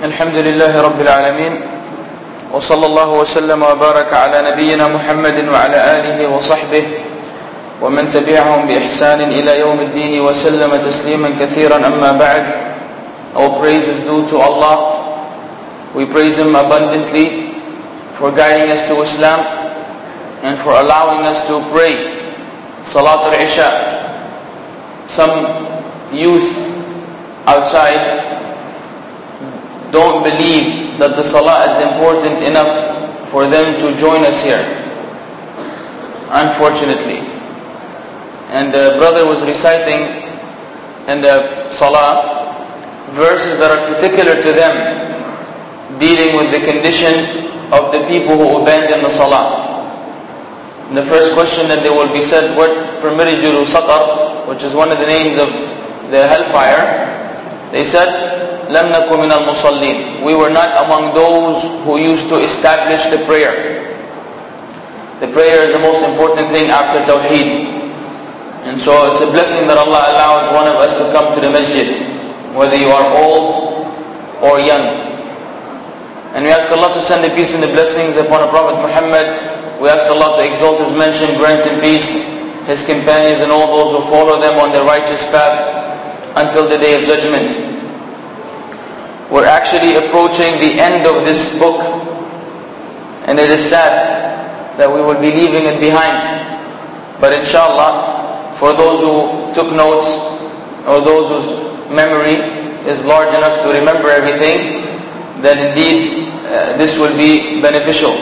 الحمد لله رب العالمين وصلى الله وسلم وبارك على نبينا محمد وعلى آله وصحبه ومن تبعهم بإحسان إلى يوم الدين وسلم تسليما كثيرا أما بعد. All praise is due to Allah. We praise Him abundantly for guiding us to Islam and for allowing us to pray Salat al-Isha. Some youth outside don't believe that the Salah is important enough for them to join us here, unfortunately. And the brother was reciting in the Salah verses that are particular to them, dealing with the condition of the people who abandon the Salah. And the first question that they will be said, what permitted you to Saqar, which is one of the names of the hellfire? They said, لَمْ نَكُ مِنَ الْمُصَلِّينَ. We were not among those who used to establish the prayer. The prayer is the most important thing after Tawheed. And so it's a blessing that Allah allows one of us to come to the masjid, whether you are old or young. And we ask Allah to send the peace and the blessings upon the Prophet Muhammad. We ask Allah to exalt His mention, grant Him peace, His companions and all those who follow them on the righteous path until the day of judgment. We're actually approaching the end of this book, and it is sad that we will be leaving it behind. But inshallah, for those who took notes or those whose memory is large enough to remember everything, then indeed this will be beneficial.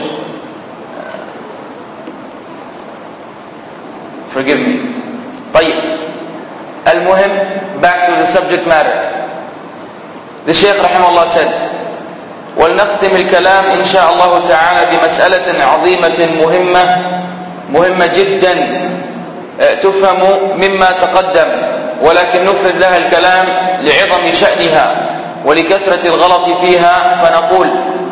Forgive me. طيب. Al-Muhim, back to the subject matter. The Shaykh rahimahullah said, وَلْنَخْتِمِ الْكَلَامِ إِنْ شَاءَ اللَّهُ تَعَالَى بِمَسْأَلَةٍ عَظِيمَةٍ مهمة جدا تفهم مما تقدم ولكن نفرد لها الكلام لعظم شأنها ولكثرة الغلط فيها فنقول.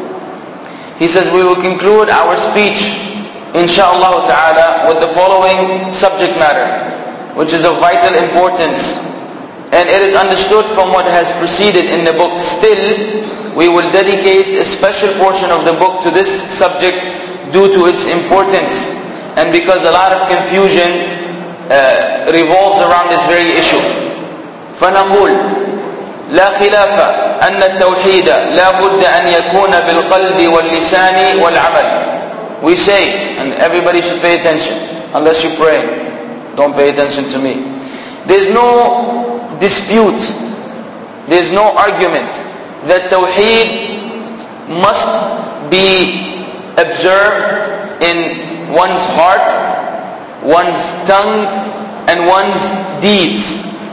He says we will conclude our speech inshaAllah ta'ala with the following subject matter, which is of vital importance. And it is understood from what has preceded in the book. Still, we will dedicate a special portion of the book to this subject due to its importance and because a lot of confusion revolves around this very issue. فنقول لا خلاف أن التوحيد لا بد أن يكون بالقلب واللسان والعمل. We say, and everybody should pay attention, unless you pray, don't pay attention to me. There's no dispute, there's no argument that Tawheed must be observed in one's heart, one's tongue, and one's deeds.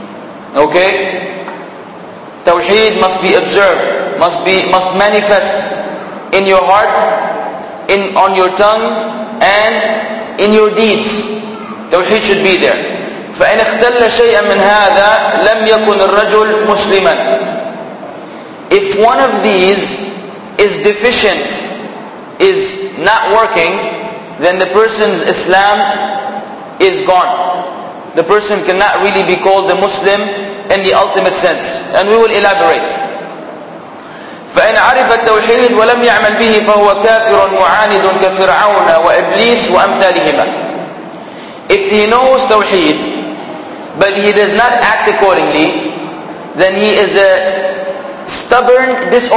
Okay? Tawheed must be observed, must manifest in your heart, on your tongue, and in your deeds. Tawheed should be there. فإن اختل شيئا من هذا لم يكن الرجل مسلما. If one of these is deficient, is not working, then the person's Islam is gone. The person cannot really be called a Muslim in the ultimate sense. And we will elaborate. فإن عرف التوحيد ولم يعمل به فهو كافر معاند كفرعون وإبليس وأمثالهما. If he knows Tawheed, but he does not act accordingly, then he is a stubborn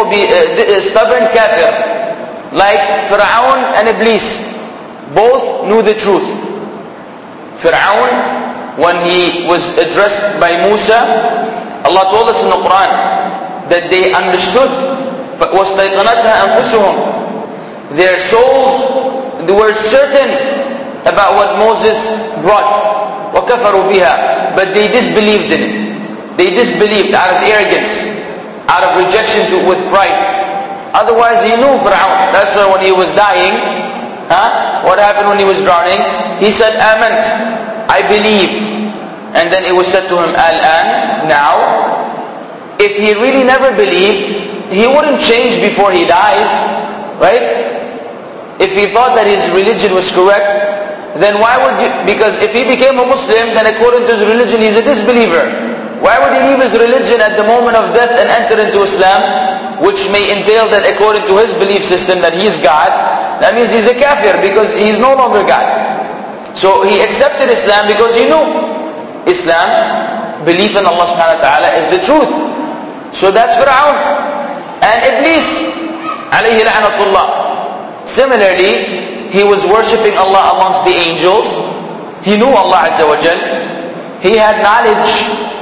kafir, like Fir'aun and Iblis. Both knew the truth. Fir'aun, when he was addressed by Musa, Allah told us in the Quran that they understood, وَاسْتَيْقَنَتْهَا أَنفُسُهُمْ. Their souls, they were certain about what Moses brought. وَكَفَرُوا بِهَا. But they disbelieved in it. They disbelieved out of arrogance, out of rejection with pride. Otherwise he knew Fir'aun. That's why when he was dying, what happened when he was drowning? He said, Amant, I believe. And then it was said to him, Al-an, now. If he really never believed, he wouldn't change before he dies, right? If he thought that his religion was correct, then why would you, because if he became a Muslim, then according to his religion, he's a disbeliever. Why would he leave his religion at the moment of death and enter into Islam? which may entail that according to his belief system that he's God, that means he's a kafir because he's no longer God. So he accepted Islam because he knew Islam, belief in Allah subhanahu wa ta'ala, is the truth. So that's Fir'aun. And Iblis, alayhi la'natullah. Similarly, he was worshipping Allah amongst the angels. He knew Allah Azza wa Jal. He had knowledge.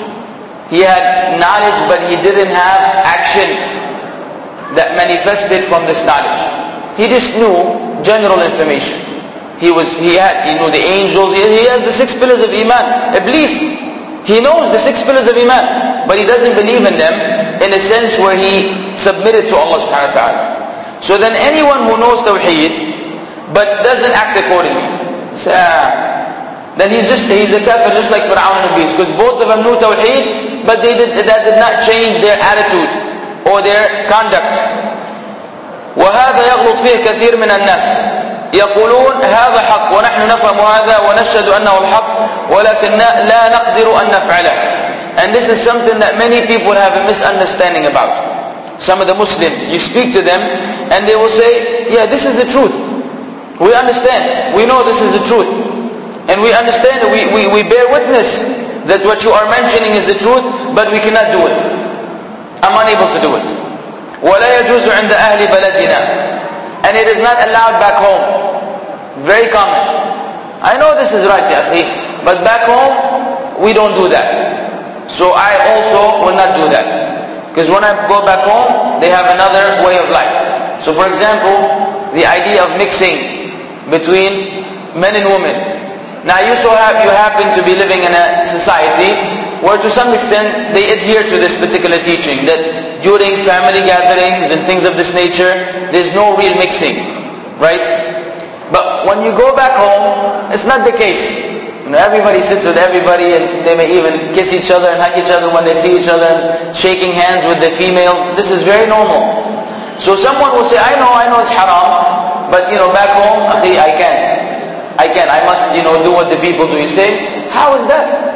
But he didn't have action that manifested from this knowledge. He just knew general information. He knew the angels. He has the 6 pillars of Iman. Iblis, he knows the 6 pillars of Iman, but he doesn't believe in them in a sense where he submitted to Allah subhanahu wa ta'ala. So then anyone who knows Tawheed but doesn't act accordingly, then he's a kafir just like Fir'aun and Iblis, because both of them knew Tawheed, but that did not change their attitude or their conduct. وهذا يغلط فيه كثير من الناس يقولون هذا حق ونحن نفهم هذا ونشهد أنه الحق ولكن لا نقدر أن نفعله. And this is something that many people have a misunderstanding about. Some of the Muslims, you speak to them and they will say, yeah, this is the truth. We understand. We know this is the truth. And we understand, we bear witness that what you are mentioning is the truth, but we cannot do it. I'm unable to do it. وَلَا يَجُوزُ عِنْدَ أَهْلِ بَلَدِنَا. And it is not allowed back home. Very common. I know this is right, ya akhi, but back home, we don't do that. So I also will not do that. Because when I go back home, they have another way of life. So for example, the idea of mixing between men and women. Now you happen to be living in a society where to some extent they adhere to this particular teaching, that during family gatherings and things of this nature, there's no real mixing, right? But when you go back home, it's not the case. Everybody sits with everybody, and they may even kiss each other and hug each other when they see each other, and shaking hands with the females. This is very normal. So someone will say, I know it's haram, but back home, akhi, I can't. I must, do what the people do. You say, how is that?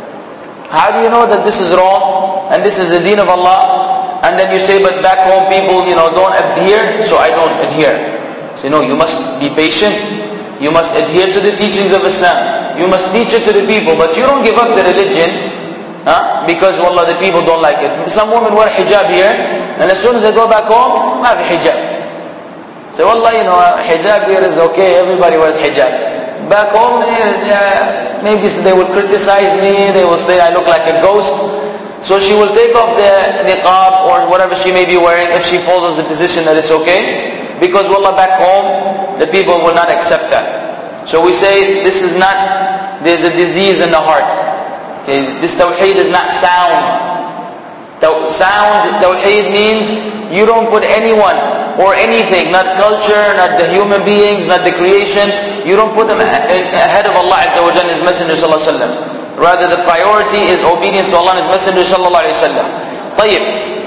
How do you know that this is wrong and this is the deen of Allah? And then you say, but back home people, don't adhere, so I don't adhere. Say, no, you must be patient. You must adhere to the teachings of Islam. You must teach it to the people, but you don't give up the religion because, wallah, the people don't like it. Some women wear hijab here, and as soon as they go back home, not hijab. Say, wallah, hijab here is okay, everybody wears hijab. Back home, maybe they will criticize me, they will say I look like a ghost. So she will take off the niqab or whatever she may be wearing if she follows the position that it's okay. Because wallah, back home, the people will not accept that. So we say there's a disease in the heart. Okay, this tawheed is not sound. Tawheed means you don't put anyone or anything, not culture, not the human beings, not the creation, you don't put them ahead of Allah Azza wa Jalla and His Messenger sallallahu alaihi wasallam. Rather, the priority is obedience to Allah and His Messenger sallallahu alaihi wasallam. طيب.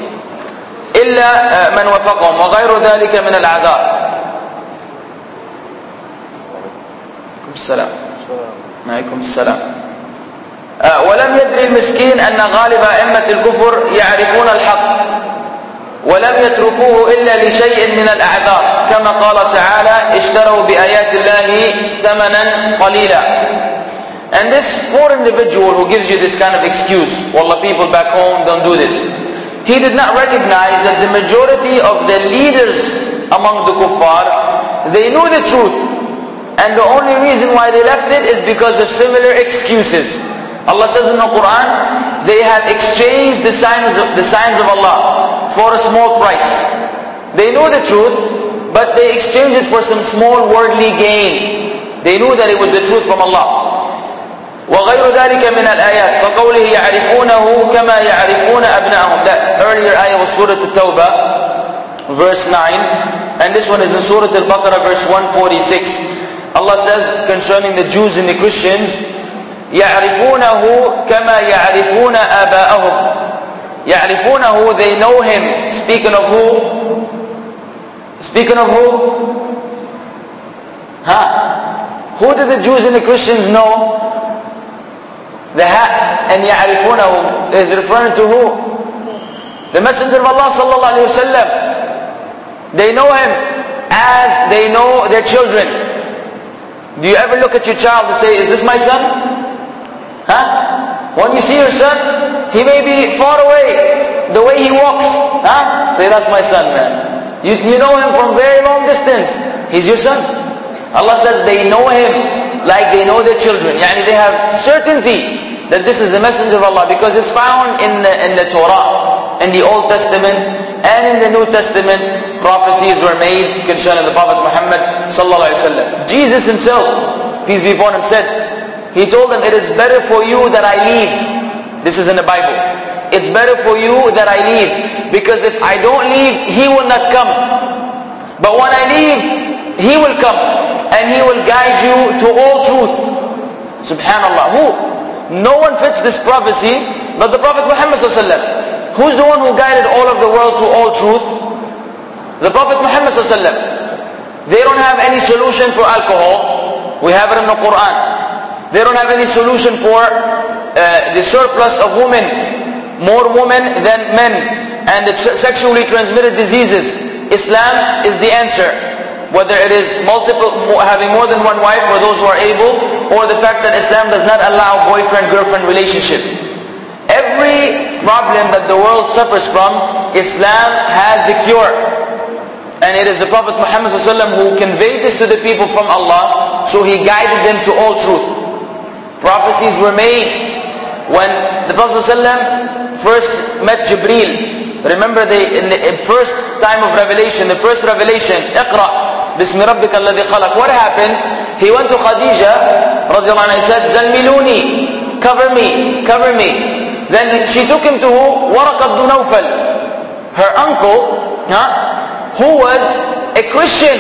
إلا من وفقهم وغير ذلك من الأعذار. السلام. عليكم السلام. ولم يدري المسكين أن غالب أئمة الكفر يعرفون الحق ولم يتركوه إلا لشيء من الأعذار كما قال تعالى اشتروا بآيات الله ثمنا قليلا. And this poor individual who gives you this kind of excuse, wallah, people back home don't do this, he did not recognize that the majority of the leaders among the kuffar, they knew the truth, and the only reason why they left it is because of similar excuses. Allah says in the Quran, they have exchanged the signs of Allah for a small price. They knew the truth, but they exchanged it for some small worldly gain. They knew that it was the truth from Allah. وغير ذلك من الآيات فقوله يعرفونه كما يعرفون أبنائهم. That earlier ayah was Surah At-Tawbah, verse 9, and this one is in Surah Al-Baqarah, verse 146. Allah says concerning the Jews and the Christians, يعرفونه كما يعرفون آباءهم. يعرفونه, they know him. Speaking of who? Speaking of who? Who did the Jews and the Christians know? The and يعرفونه is referring to who? The Messenger of Allah sallallahu alaihi wasallam, they know him as they know their children. Do you ever look at your child and say, is this my son? Huh? When you see your son, he may be far away, the way he walks. Huh? Say, that's my son, man. You know him from very long distance. He's your son. Allah says they know him like they know their children. Yani they have certainty that this is the Messenger of Allah, because it's found in the Torah, in the Old Testament, and in the New Testament. Prophecies were made concerning the Prophet Muhammad sallallahu alaihi wasallam. Jesus himself, peace be upon him, said, he told them, it is better for you that I leave. This is in the Bible. It's better for you that I leave, because if I don't leave, he will not come. But when I leave, he will come, and he will guide you to all truth. Subhanallah. Who? No one fits this prophecy but the Prophet Muhammad sallallahu alaihi wasallam. Who's the one who guided all of the world to all truth? The Prophet Muhammad sallallahu alaihi wasallam. They don't have any solution for alcohol. We have it in the Quran. They don't have any solution for the surplus of women. More women than men. And the sexually transmitted diseases. Islam is the answer. Whether it is having more than one wife for those who are able, or the fact that Islam does not allow boyfriend-girlfriend relationship. Every problem that the world suffers from, Islam has the cure. And it is the Prophet Muhammad ﷺ who conveyed this to the people from Allah, so he guided them to all truth. Prophecies were made when the Prophet ﷺ first met Jibreel. Remember in the first time of revelation, the first revelation, Iqra, Bismi Rabbika alladhi khalaq. What happened? He went to Khadija, radiallahu anha, and said, Zammiluni, cover me, cover me. Then she took him to Waraq ibn Nawfal, her uncle, who was a Christian,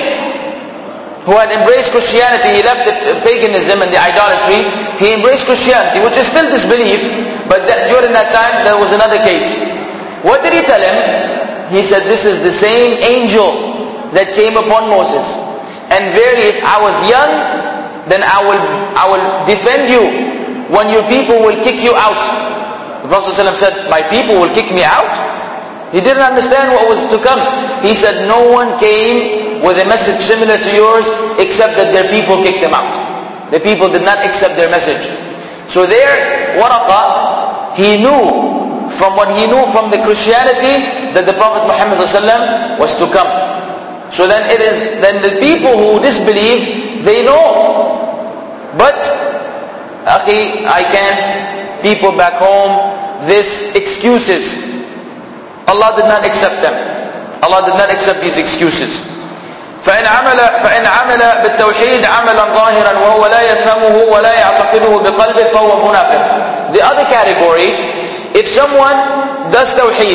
who had embraced Christianity. He left the paganism and the idolatry. He embraced Christianity, which is still disbelief, but during that time there was another case. What did he tell him? He said, this is the same angel that came upon Moses. And verily, if I was young, then I will defend you when your people will kick you out. The Prophet ﷺ said, my people will kick me out? He didn't understand what was to come. He said, no one came with a message similar to yours except that their people kicked them out. The people did not accept their message. So there, Waraqah, he knew from what he knew from the Christianity that the Prophet Muhammad ﷺ was to come. So then the people who disbelieve, they know. But, akhi, I can't, people back home, this excuses. Allah did not accept them. Allah did not accept these excuses. فإن عمل بالتوحيد عملا ظاهرا وهو لا يفهمه ولا يعتقده بقلبه فهو منافق. The other category, if someone does tawheed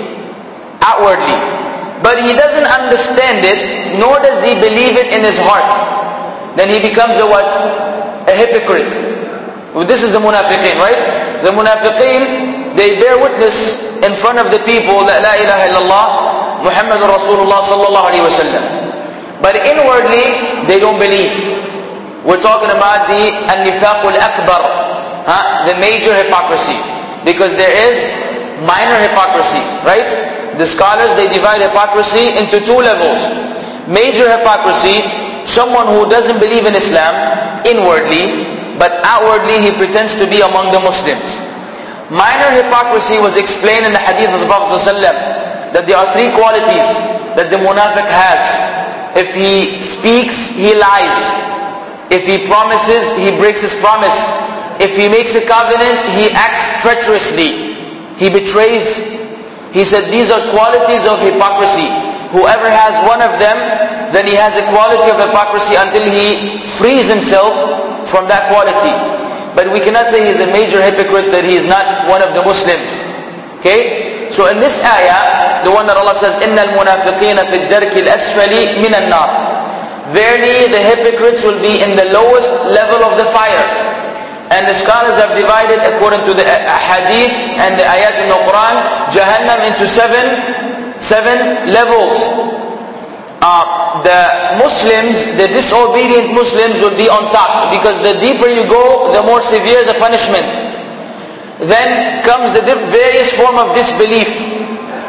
outwardly, but he doesn't understand it, nor does he believe it in his heart, then he becomes a what? A hypocrite. Well, this is the munafiqeen, right? The munafiqeen, they bear witness in front of the people that La ilaha illallah Muhammadur Rasulullah sallallahu alayhi wa sallam. But inwardly, they don't believe. We're talking about the an-nifaq al-akbar, the major hypocrisy. Because there is minor hypocrisy, right? The scholars, they divide hypocrisy into two levels. Major hypocrisy, someone who doesn't believe in Islam inwardly, but outwardly he pretends to be among the Muslims. Minor hypocrisy was explained in the hadith of the Prophet ﷺ, that there are three qualities that the munafiq has. If he speaks, he lies. If he promises, he breaks his promise. If he makes a covenant, he acts treacherously. He betrays. He said these are qualities of hypocrisy. Whoever has one of them, then he has a quality of hypocrisy until he frees himself from that quality. But we cannot say he's a major hypocrite, that he is not one of the Muslims. Okay? So in this ayah, the one that Allah says, إِنَّ الْمُنَافِقِينَ فِي الدَّرْكِ الْأَسْفَلِ مِنَ النَّارِ. Verily, the hypocrites will be in the lowest level of the fire. And the scholars have divided, according to the hadith and the ayat in the Quran, Jahannam into seven levels. The Muslims, the disobedient Muslims will be on top, because the deeper you go, the more severe the punishment. Then comes the various form of disbelief.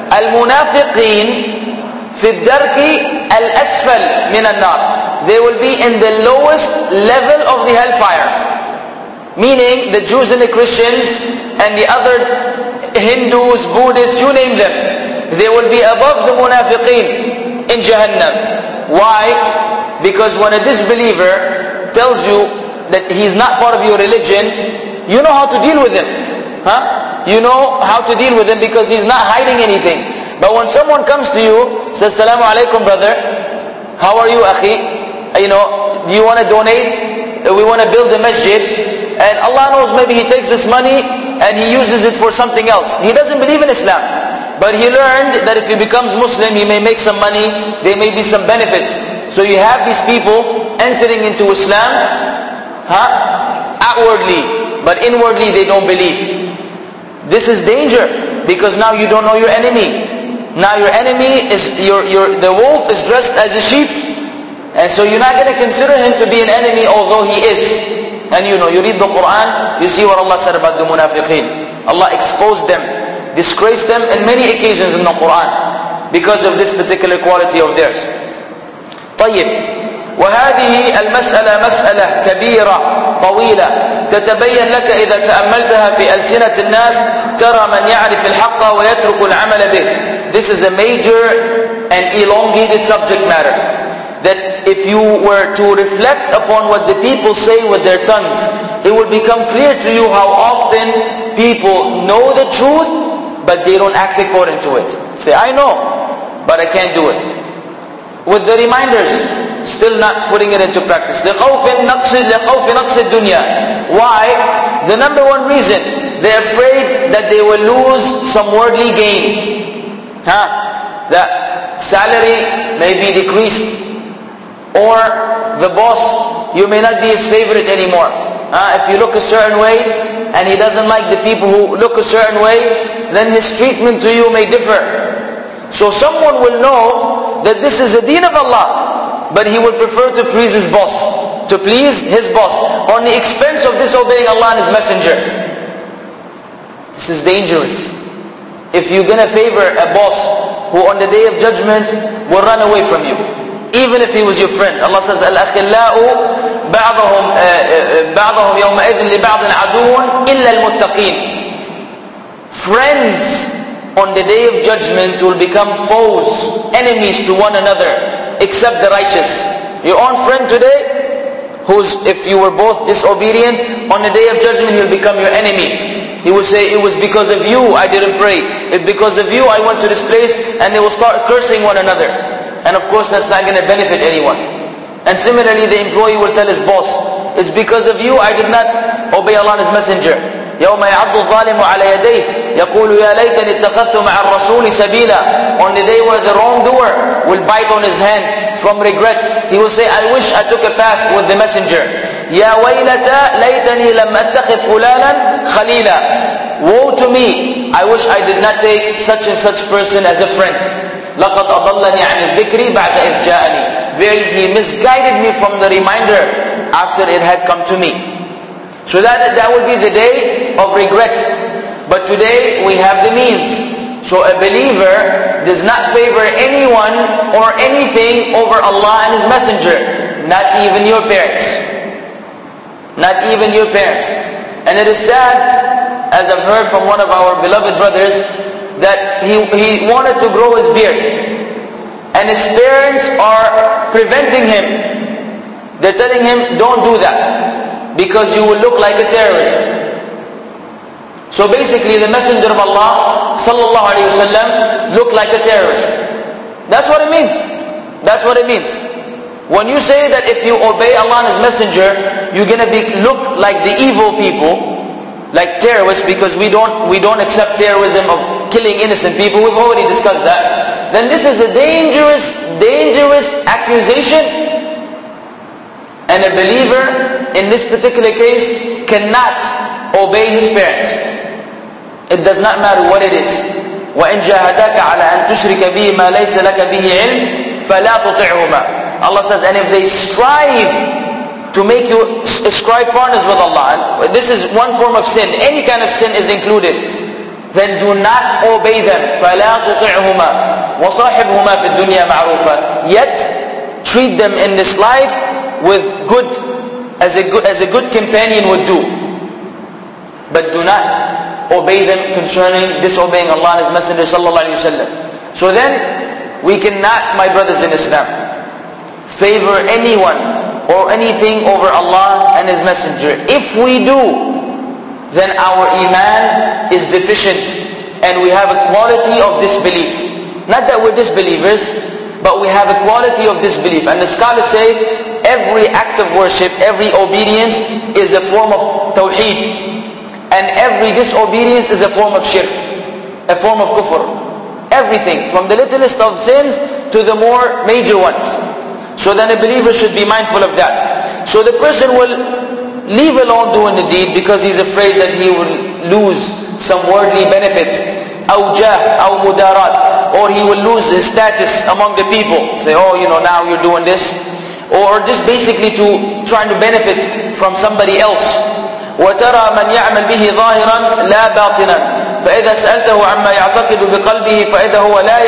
المنافقين في الدرك الأسفل من النار. They will be in the lowest level of the hellfire. Meaning the Jews and the Christians and the other Hindus, Buddhists, you name them. They will be above the munafiqeen in Jahannam. Why? Because when a disbeliever tells you that he's not part of your religion, you know how to deal with him. You know how to deal with him because he's not hiding anything. But when someone comes to you, says, Assalamu alaikum brother, how are you akhi? Do you want to donate? We want to build a masjid. And Allah knows maybe he takes this money and he uses it for something else. He doesn't believe in Islam. But he learned that if he becomes Muslim, he may make some money, there may be some benefit. So you have these people entering into Islam outwardly, but inwardly they don't believe. This is danger because now you don't know your enemy. Now your enemy is the wolf is dressed as a sheep, and so you're not going to consider him to be an enemy, although he is. And you read the Quran, you see what Allah said about the munafiqeen. Allah exposed them, disgraced them in many occasions in the Quran because of this particular quality of theirs. طيب، وهذه المسألة مسألة كبيرة طويلة تتبين لك إذا تأملتها في ألسنة الناس، ترى من يعرف الحق ويترك العمل به. This is a major and elongated subject matter, that if you were to reflect upon what the people say with their tongues, it will become clear to you how often people know the truth but they don't act according to it. Say, I know, but I can't do it. With the reminders, still not putting it into practice. لِخَوْفِ نَقْصِ الدُّنْيَا. Why? The number one reason, they're afraid that they will lose some worldly gain. That salary may be decreased, or the boss, you may not be his favorite anymore. If you look a certain way and he doesn't like the people who look a certain way, then his treatment to you may differ. So someone will know that this is the deen of Allah, but he would prefer to please his boss, on the expense of disobeying Allah and His Messenger. This is dangerous. If you're going to favor a boss who on the day of judgment will run away from you, even if he was your friend. Allah says, الْأَخِلَّاءُ بَعْضَهُمْ يَوْمَئِذٍ لِبَعْضٍ عَدُوٌ إِلَّا الْمُتَّقِينَ. Friends on the day of judgment will become foes, enemies to one another, except the righteous. Your own friend today, if you were both disobedient, on the day of judgment he'll become your enemy. He will say, it was because of you I didn't pray. It's because of you I went to this place, and they will start cursing one another. And of course that's not going to benefit anyone. And similarly the employee will tell his boss, it's because of you I did not obey Allah and His Messenger. يَوْمَ يَعَضُّ الظَّالِمُ عَلَى يَدَيْهِ يَقُولُ يَا لَيْتَنِ اتَّخَذْتُ مَعَ الرَّسُولِ سَبِيلًا. On the day where the wrongdoer will bite on his hand from regret, he will say, I wish I took a path with the Messenger. يَا وَيْلَتَى لَيْتَنِي لَمْ أَتَّخِذْ فُلَانًا خَلِيلًا. Woe to me, I wish I did not take such and such person as a friend. لَقَدْ أَضَلَّنِي عَنِ الذِّكْرِ بَعْدَ إِذْ جَاءَنِي. Verily he misguided me from the reminder after it had come to me. So that would be the day of regret. But today we have the means. So a believer does not favor anyone or anything over Allah and His Messenger. Not even your parents. Not even your parents. And it is sad, as I've heard from one of our beloved brothers, that he wanted to grow his beard, and his parents are preventing him. They're telling him, don't do that, because you will look like a terrorist. So basically the Messenger of Allah sallallahu alaihi wasallam looked like a terrorist. That's what it means. That's what it means. When you say that if you obey Allah and His Messenger, you're going to look like the evil people, like terrorists, because we don't accept terrorism of killing innocent people. We've already discussed that. Then this is a dangerous accusation, and a believer in this particular case cannot obey his parents. It does not matter what it is. وَإِنْ جَاهَدَاكَ عَلَىٰ أَن تُشْرِكَ بِهِ مَا لَيْسَ لَكَ بِهِ عِلْمٍ فَلَا تُطِعْهُمَا. Allah says, and if they strive to make you ascribe partners with Allah, this is one form of sin. Any kind of sin is included. then do not obey them. فَلَا تُطِعْهُمَا وَصَاحِبْهُمَا فِي الدُّنْيا مَعْرُوفًا. Yet, treat them in this life with good, as a good companion would do. But do not obey them concerning disobeying Allah and His Messenger sallallahu alaihi wasallam. So then, we cannot, my brothers in Islam, favor anyone or anything over Allah and His Messenger. If we do, then our iman is deficient and we have a quality of disbelief. Not that we're disbelievers, but we have a quality of disbelief. And the scholars say every act of worship, every obedience is a form of tawheed, and every disobedience is a form of shirk, a form of kufr. Everything, from the littlest of sins to the more major ones. So then a believer should be mindful of that. So the person will leave alone doing the deed because he's afraid that he will lose some worldly benefit, أو جاه أو مدارات, or he will lose his status among the people. Say, oh, now you're doing this, or just basically to trying to benefit from somebody else. وترى من يعمل به ظاهرا لا باطنا فإذا سألته عما يعتقد بقلبه فإذا هو لا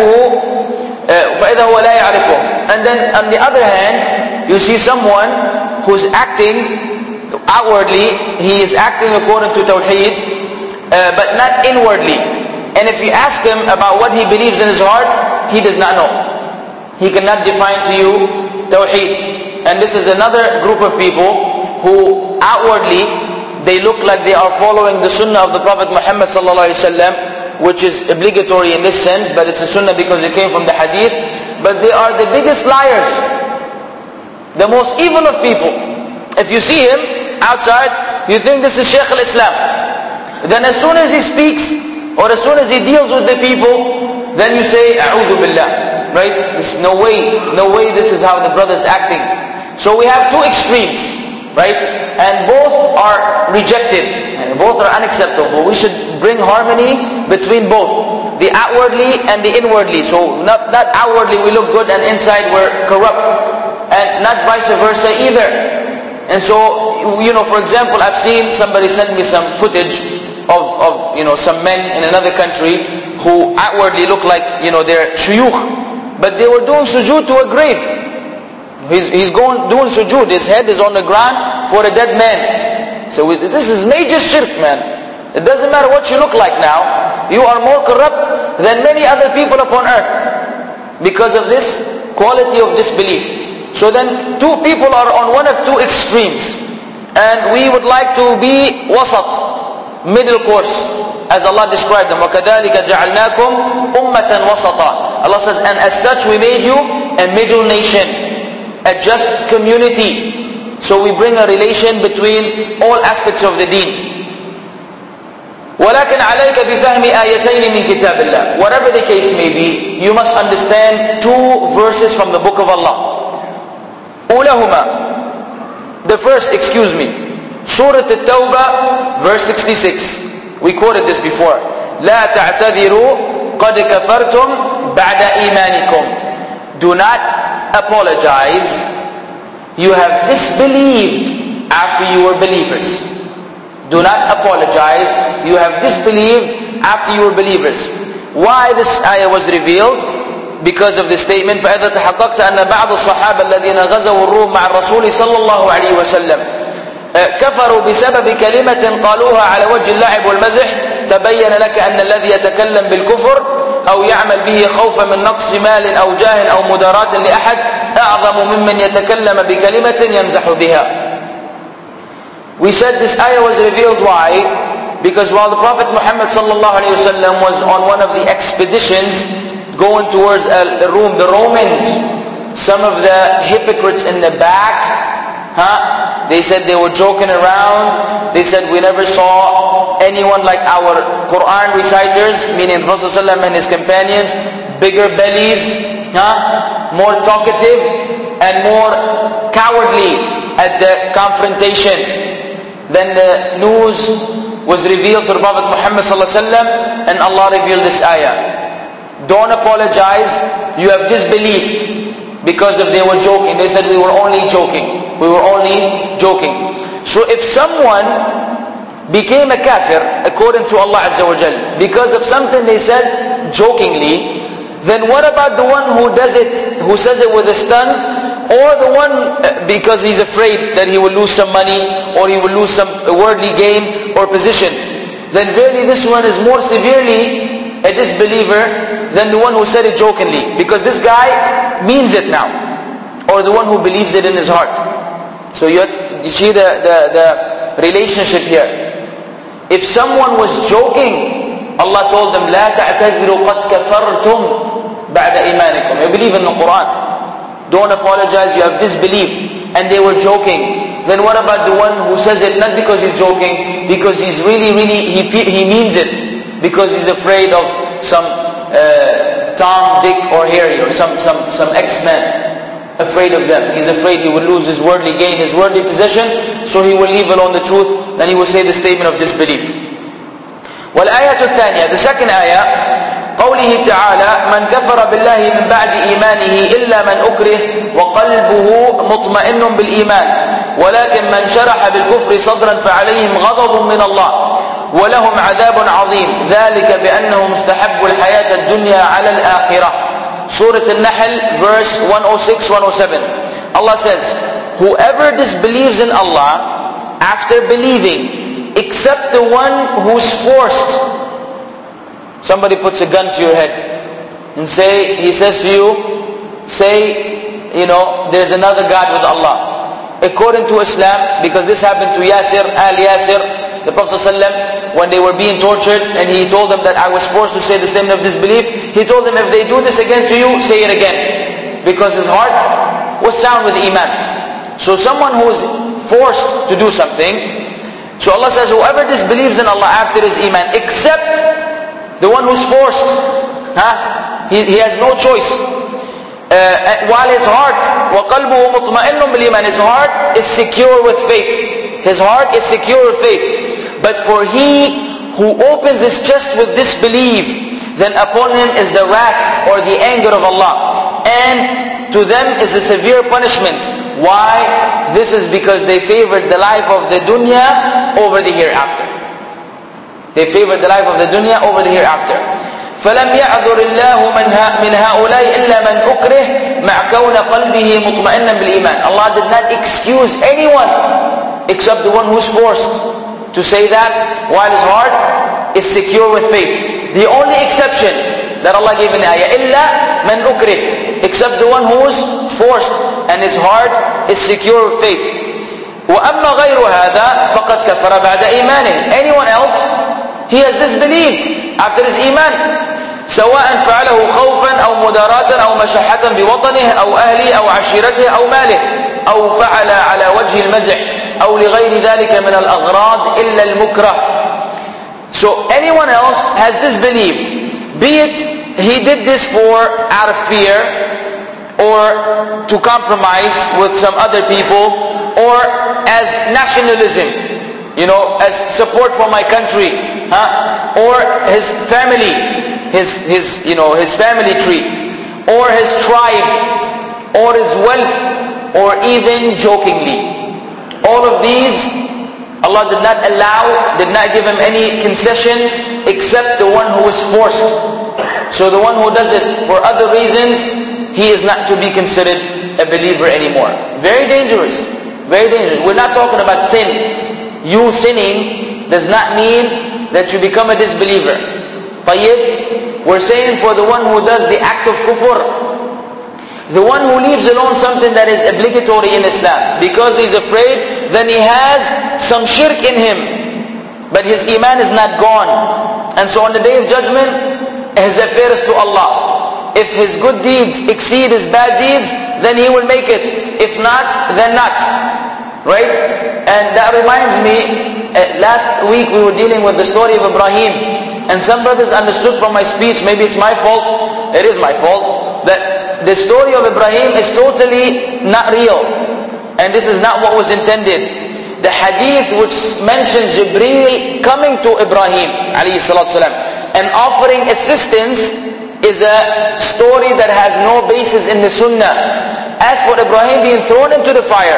يعرفه. And then on the other hand, you see someone who's acting outwardly, he is acting according to Tawheed, but not inwardly. And if you ask him about what he believes in his heart, he does not know. He cannot define to you Tawheed. And this is another group of people who outwardly, they look like they are following the Sunnah of the Prophet Muhammad sallallahu alaihi wasallam, which is obligatory in this sense, but it's a Sunnah because it came from the Hadith. But they are the biggest liars, the most evil of people. If you see him outside, you think this is Shaykh al-Islam. Then as soon as he speaks, or as soon as he deals with the people, then you say, A'udhu Billah. Right? There's no way this is how the brother is acting. So we have two extremes, right? And both are rejected, and both are unacceptable. We should bring harmony between both, the outwardly and the inwardly. So not outwardly we look good and inside we're corrupt, and not vice versa either. And so, for example, I've seen somebody send me some footage of some men in another country who outwardly look like, they're shuyukh, but they were doing sujood to a grave. He's doing sujood, his head is on the ground for a dead man. So this is major shirk, man. It doesn't matter what you look like now, you are more corrupt than many other people upon earth because of this quality of disbelief. So then two people are on one of two extremes, and we would like to be wasat, middle course, as Allah described them. وَكَذَلِكَ جَعَلْنَاكُمْ أُمَّةً وَسَطًا. Allah says, and as such we made you a middle nation, a just community. So we bring a relation between all aspects of the deen. وَلَكِنْ عَلَيْكَ بِفَهْمِ آيَتَيْنِ مِنْ كِتَابِ اللَّهِ. Whatever the case may be, you must understand two verses from the book of Allah. أولهما, the first, Surah At-Tawbah, verse 66. We quoted this before. لا تعتذروا قد كفرتم بعد إيمانكم. Do not apologize. You have disbelieved after you were believers. Do not apologize. You have disbelieved after you were believers. Why this ayah was revealed? Because of the statement, فَإِذَا تَحَقَّقْتَ أَنَّ بَعْضَ الصَّحَابَ الَّذِينَ غَزَوُا الرُّومَ مَعَ الرَّسُولِ صَلَّى اللَّهُ عَلَيْهِ وسلم كفروا بسبب كلمة قالوها على وجه اللعب والمزح تبين لك أن الذي يتكلم بالكفر أو يعمل به خوفا من نقص مال أو جاه أو مداراة لأحد أعظم ممن يتكلم بكلمة يمزح بها. We said this ayah was revealed. Why? Because while the Prophet Muhammad sallallahu alaihi wasallam was on one of the expeditions going towards the Romans, some of the hypocrites in the back, they said they were joking around. They said, we never saw anyone like our Quran reciters, meaning Prophet ﷺ and his companions, bigger bellies, more talkative and more cowardly at the confrontation. Then the news was revealed to the Prophet Muhammad ﷺ, and Allah revealed this ayah. Don't apologize, you have disbelieved because of they were joking. They said we were only joking. We were only joking. So if someone became a kafir, a according to Allah Azza wa Jal, because of something they said jokingly, then what about the one who does it, who says it with a stun, or the one because he's afraid that he will lose some money, or he will lose some worldly gain or position? Then really this one is more severely a disbeliever than the one who said it jokingly, because this guy means it now, or the one who believes it in his heart. So you see the relationship here. If someone was joking, Allah told them, لا تعتذروا قد كفرتم بعد إيمانكم. You believe in the Quran, don't apologize, you have disbelieved. And they were joking. Then what about the one who says it not because he's joking, because he's really, he means it, because he's afraid of some Tom, Dick or Harry, or some X-Men, afraid of them. He's afraid he will lose his worldly gain, his worldly possession, so he will leave alone the truth, then he will say the statement of disbelief. والآية الثانية, the second ayah, قوله تعالى من كفر بالله من بعد إيمانه إلا من أكره وقلبه مطمئن بالإيمان ولكن من شرح بالكفر صدرا فعليهم غضب من الله ولهم عذاب عظيم ذلك بأنهم استحبوا الحياة الدنيا على الآخرة. Surah Al-Nahl, verse 106-107. Allah says, whoever disbelieves in Allah after believing, except the one who's forced. Somebody puts a gun to your head and he says to you, there's another God with Allah. According to Islam, because this happened to Yasir, Al-Yasir, the Prophet ﷺ, when they were being tortured, and he told them that I was forced to say the statement of disbelief, he told them, if they do this again to you, say it again. Because his heart was sound with Iman. So someone who is forced to do something, so Allah says, whoever disbelieves in Allah after his Iman, except the one who's forced, he has no choice. While his heart, وَقَلْبُهُ مُطْمَئِنٌ بِالْإِيمَانِ, his heart is secure with faith. His heart is secure with faith. But for he who opens his chest with disbelief, then upon him is the wrath or the anger of Allah. And to them is a severe punishment. Why? This is because they favored the life of the dunya over the hereafter. They favored the life of the dunya over the hereafter. فَلَمْ يَعْذُرِ اللَّهُ مِنْ هَؤُلَاءِ إِلَّا مَنْ أُكْرِهِ مَعْ كَوْنَ قَلْبِهِ مُطْمَئِنًا بِالْإِيمَانِ. Allah did not excuse anyone except the one who's forced to say that while his heart is secure with faith. The only exception that Allah gave in the ayah, إِلَّا مَنْ أُكْرِهِ, except the one who's forced and his heart is secure with faith. وَأَمَّا غَيْرُ هَذَا فَقَدْ كَفَرَ بَعْدَ إِيمَانِهِ. Anyone else, he has disbelieved after his iman. سواء فعله خوفا أو مداراة أو مشحة بوطنه أو أهله أو عشيرته أو ماله أو فعل على وجه المزح أو لغير ذلك من الأغراض إلا المكره. So anyone else has disbelieved, be it he did this out of fear, or to compromise with some other people, or as nationalism, as support for my country, or his family, his family tree, or his tribe, or his wealth, or even jokingly. All of these, Allah did not allow, did not give him any concession except the one who is forced. So the one who does it for other reasons, he is not to be considered a believer anymore. Very dangerous. Very dangerous. We're not talking about sin. You sinning does not mean that you become a disbeliever. طيب, we're saying for the one who does the act of kufr, the one who leaves alone something that is obligatory in Islam because he's afraid, then he has some shirk in him, but his iman is not gone. And so on the day of judgment, his affair is to Allah. If his good deeds exceed his bad deeds, then he will make it. If not, then not. Right? And that reminds me, last week we were dealing with the story of Ibrahim, and some brothers understood from my speech, maybe it's my fault, it is my fault, that the story of Ibrahim is totally not real, and this is not what was intended. The hadith which mentions Jibreel coming to Ibrahim alayhi salatu salam and offering assistance is a story that has no basis in the sunnah. As for Ibrahim being thrown into the fire,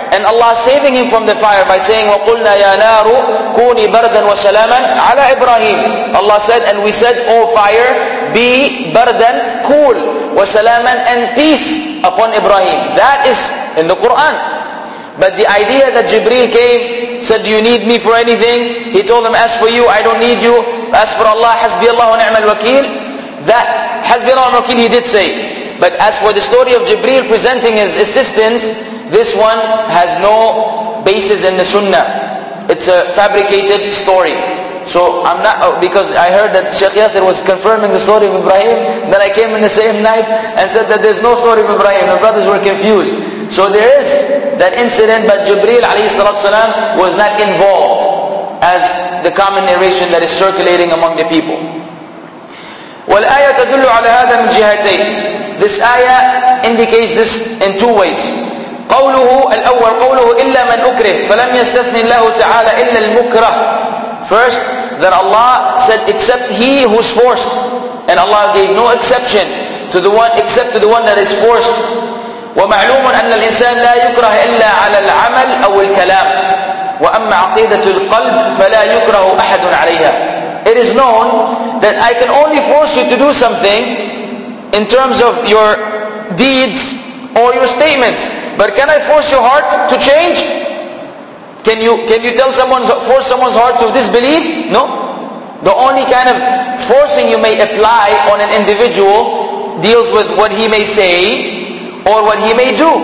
and Allah saving him from the fire by saying, وَقُلْنَا يَا نَارُ كُونِي بَرْدًا وَسَلَامًا عَلَى إِبْرَاهِيمَ. Allah said, and we said, O fire, be bardan, cool, وَسَلَامًا, and peace upon Ibrahim. That is in the Quran. But the idea that Jibreel came, said, do you need me for anything? He told him, as for you, I don't need you. As for Allah, حَسْبِيَ اللَّهُ وَنِعْمَ الْوَكِيلِ. That, حَسْبِيَ اللَّهُ وَنِعْمَ الْوَكِيلِ, he did say. But as for the story of Jibreel presenting his assistance, this one has no basis in the Sunnah. It's a fabricated story. So I'm not, because I heard that Shaykh Yasir was confirming the story of Ibrahim, then I came in the same night and said that there's no story of Ibrahim. The brothers were confused. So there is that incident, but Jibreel alayhi salatu salam was not involved, as the common narration that is circulating among the people. وَالْآيَةَ تَدُلُّ عَلَى هَذَا مِنْ جِهَتَيْنِ. This ayah indicates this in two ways. قوله الأول قوله إلا من أكره فلم يستثن الله تعالى إلا المكره. First, that Allah said except he who's forced, and Allah gave no exception to the one except to the one that is forced. ومعلوم أن الإنسان لا يكره إلا على العمل أو الكلام وأما عقيدة القلب فلا يكره أحد عليها. It is known that I can only force you to do something in terms of your deeds or your statements. But can I force your heart to change? Can you force someone's heart to disbelieve? No. The only kind of forcing you may apply on an individual deals with what he may say or what he may do.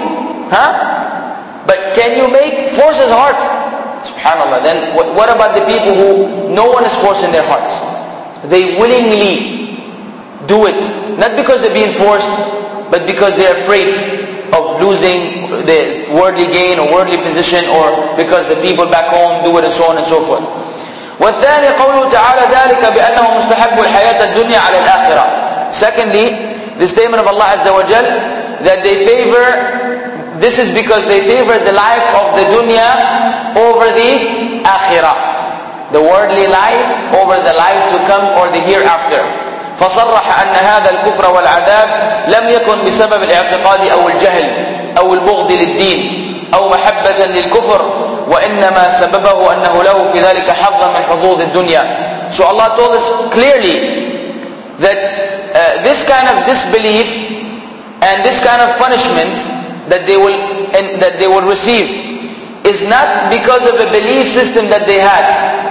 But can you force his heart? SubhanAllah. Then what about the people who no one is forcing their hearts? They willingly do it. Not because they're being forced, but because they're afraid of losing the worldly gain or worldly position, or because the people back home do it, and so on and so forth. والثاني قوله تعالى ذلك بأنه مستحب الحياة الدنيا على الآخرة. Secondly, the statement of Allah Azza wa Jal that this is because they favor the life of the dunya over the akhirah, the worldly life over the life to come or the hereafter. فصرح أن هذا الكفر والعذاب لم يكن بسبب الاعتقاد أو الجهل أو البغض للدين أو محبة للكفر وإنما سببه أنه له في ذلك حظ من حظوظ الدنيا. So Allah told us clearly that this kind of disbelief and this kind of punishment that they will receive is not because of a belief system that they had,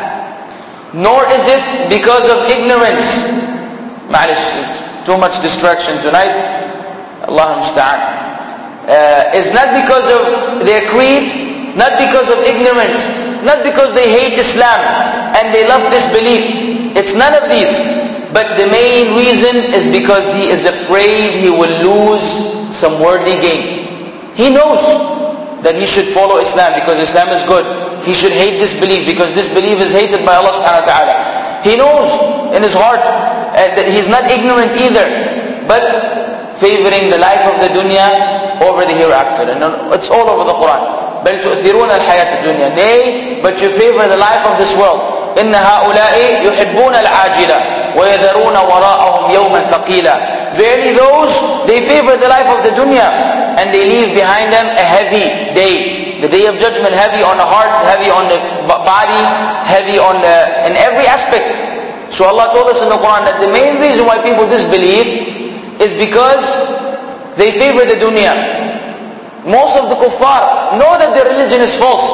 nor is it because of ignorance. Ma'alish, is too much distraction tonight. Allah musta'an. It's not because of their creed, not because of ignorance, not because they hate Islam and they love disbelief. It's none of these. But the main reason is because he is afraid he will lose some worldly gain. He knows that he should follow Islam because Islam is good. He should hate disbelief because disbelief is hated by Allah subhanahu wa ta'ala. He knows in his heart that he's not ignorant either, but favoring the life of the dunya over the hereafter. And it's all over the Quran. بَلْ تُؤْثِرُونَ الْحَيَاةَ الدُّنْيَا. Nay, but you favor the life of this world. إِنَّ هَؤُلَاءِ يُحِبُّونَ الْعَاجِلَةَ وَيَذَرُونَ وَرَاءَهُمْ يَوْمًا ثَقِيلًا. Verily those, they favor the life of the dunya and they leave behind them a heavy day. The day of judgment, heavy on the heart, heavy on the body, heavy in every aspect. So Allah told us in the Quran that the main reason why people disbelieve is because they favor the dunya. Most of the kuffar know that their religion is false,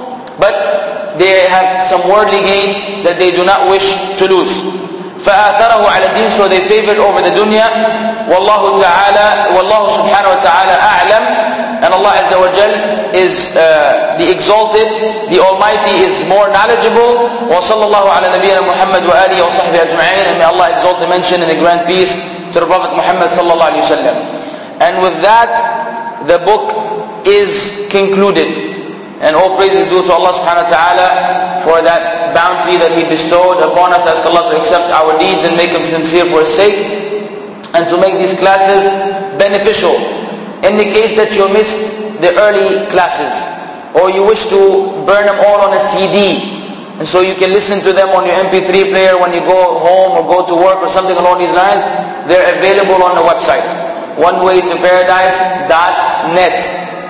but they have some worldly gain that they do not wish to lose. فآثره على الدين, so they favored over the dunya. والله سبحانه وتعالى أعلم, and Allah Azza wa Jal is the exalted, the Almighty is more knowledgeable. وصلى الله على نبينا محمد وآله وصحبه أجمعين, and may Allah exalt the mention in the grand peace to the Prophet Muhammad sallallahu alaihi wasallam. And with that, the book is concluded. And all praise is due to Allah subhanahu wa ta'ala for that bounty that He bestowed upon us. Ask Allah to accept our deeds and make them sincere for His sake, and to make these classes beneficial. In the case that you missed the early classes, or you wish to burn them all on a CD, and so you can listen to them on your MP3 player when you go home or go to work or something along these lines, they're available on the website, onewaytoparadise.net.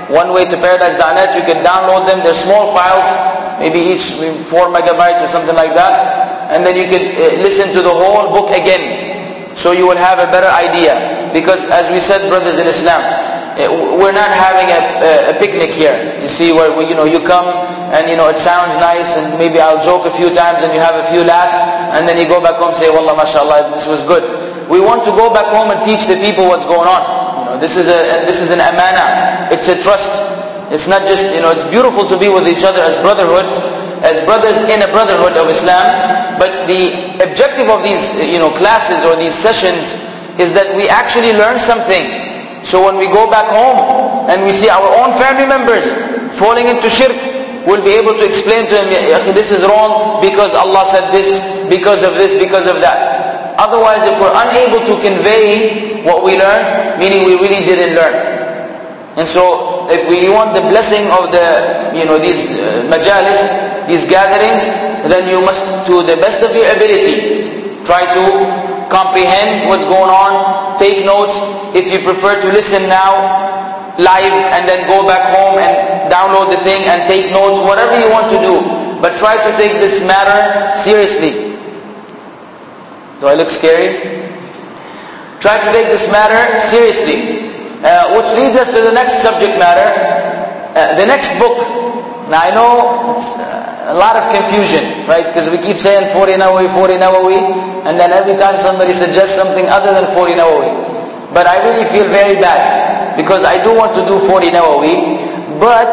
onewaytoparadise.net. You can download them. They're small files, maybe each 4 megabytes or something like that. And then you can listen to the whole book again. So you will have a better idea. Because as we said, brothers in Islam, we're not having a picnic here. You see, where you come and it sounds nice, and maybe I'll joke a few times and you have a few laughs, and then you go back home and say, Wallah, mashallah, this was good. We want to go back home and teach the people what's going on. This is an amana. It's a trust. It's not just, it's beautiful to be with each other as brotherhood, as brothers in a brotherhood of Islam. But the objective of these classes or these sessions is that we actually learn something. So when we go back home and we see our own family members falling into shirk, we'll be able to explain to them, this is wrong because Allah said this, because of this, because of that. Otherwise, if we're unable to convey what we learned, meaning we really didn't learn. And so if we want the blessing of these majalis, these gatherings, then you must, to the best of your ability, try to comprehend what's going on, take notes. If you prefer to listen now live and then go back home and download the thing and take notes, whatever you want to do, but try to take this matter seriously. Do I look scary? Try to take this matter seriously. Which leads us to the next subject matter, the next book. Now I know it's a lot of confusion, right? Because we keep saying 40 Nawawi, 40 Nawawi, and then every time somebody suggests something other than 40 Nawawi. But I really feel very bad, because I do want to do 40 Nawawi, but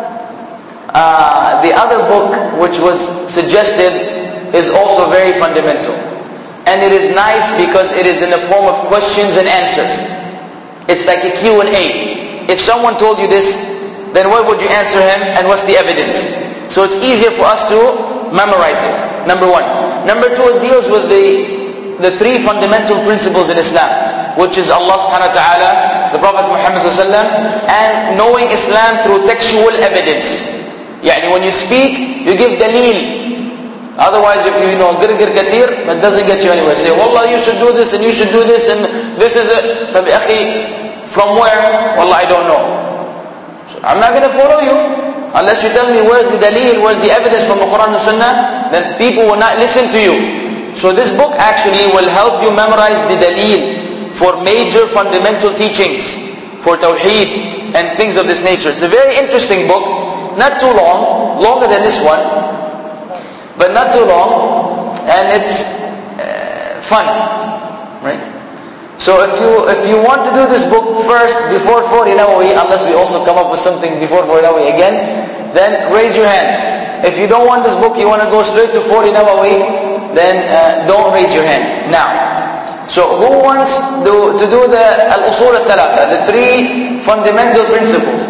the other book which was suggested is also very fundamental. And it is nice because it is in the form of questions and answers. It's like a Q&A. If someone told you this, then what would you answer him, and what's the evidence? So it's easier for us to memorize it, number one. Number two, it deals with the three fundamental principles in Islam, which is Allah subhanahu wa ta'ala, the Prophet Muhammad sallallahu alaihi wasallam, and knowing Islam through textual evidence. Yani when you speak, you give daleel. Otherwise, if you girgir kathir, that doesn't get you anywhere. Say, Wallah, you should do this, and you should do this, and this is it. Tabi akhi, from where? Wallah, I don't know. I'm not going to follow you unless you tell me where's the daleel, where's the evidence from the Quran and Sunnah. Then people will not listen to you. So this book actually will help you memorize the daleel for major fundamental teachings, for tawheed and things of this nature. It's a very interesting book, not too long, longer than this one, but not too long, and it's fun, right? So if you want to do this book first before 40 Nawawi, unless we also come up with something before 40 Nawawi again, then raise your hand. If you don't want this book, you want to go straight to 40 Nawawi, then don't raise your hand. Now, so who wants to do the al-usul al-thalatha, the three fundamental principles?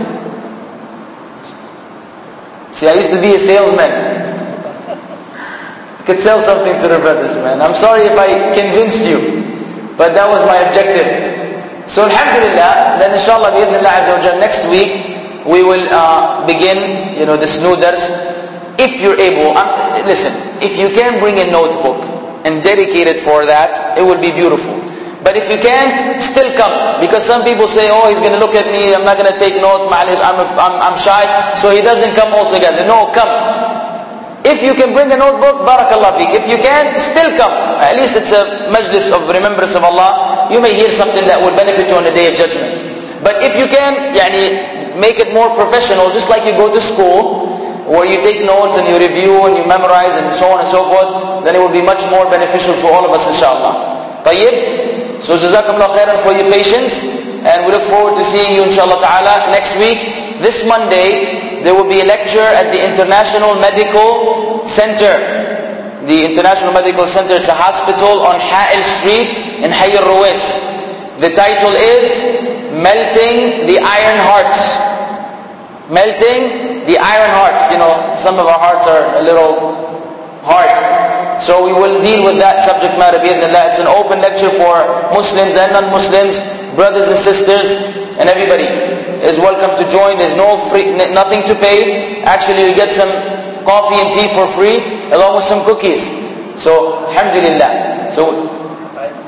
See, I used to be a salesman. I could sell something to the brothers, man. I'm sorry if I convinced you. But that was my objective. So alhamdulillah, then inshallah bi'idhnillah azza wa jal, next week we will begin this new dars. If you're able, listen, if you can bring a notebook and dedicate it for that, it would be beautiful. But if you can't, still come. Because some people say, oh, he's going to look at me, I'm not going to take notes, I'm shy, so he doesn't come altogether. No, come. If you can bring a notebook, barakallah feek. If you can, still come. At least it's a majlis of remembrance of Allah. You may hear something that will benefit you on the day of judgment. But if you can, make it more professional, just like you go to school, where you take notes and you review and you memorize and so on and so forth, then it will be much more beneficial for all of us, inshallah. Tayyib? So jazakumullah khairan for your patience, and we look forward to seeing you, inshallah ta'ala, next week. This Monday, there will be a lecture at the International Medical Center. The International Medical Center, it's a hospital on Ha'il Street in Hayy al-Ruwais. The title is Melting the Iron Hearts. Melting the Iron Hearts. Some of our hearts are a little hard. So we will deal with that subject matter. It's an open lecture for Muslims and non-Muslims, brothers and sisters, and everybody is welcome to join. There's nothing to pay. Actually, you get some coffee and tea for free, along with some cookies. So, alhamdulillah. So,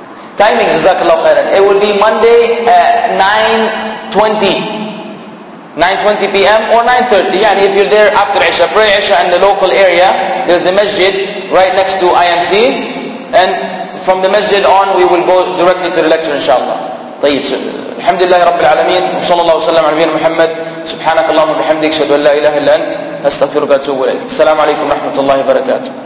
timing, jazakallah khairan. It will be Monday at 9:20. 9:20 p.m. or 9:30. Yani if you're there after Isha, pray Isha in the local area. There's a masjid right next to IMC, and from the masjid on we will go directly to the lecture inshallah. طيب الحمد لله رب العالمين وصلى الله وسلم على نبينا محمد سبحانك اللهم وبحمدك اشهد ان لا اله الا انت استغفرك واتوب اليك. السلام عليكم ورحمه الله وبركاته.